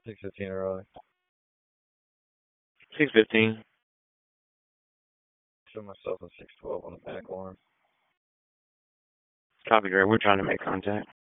6:15 early. 6:15. Show myself a 6:12 on the back alarm. Copy, Dre. We're trying to make contact.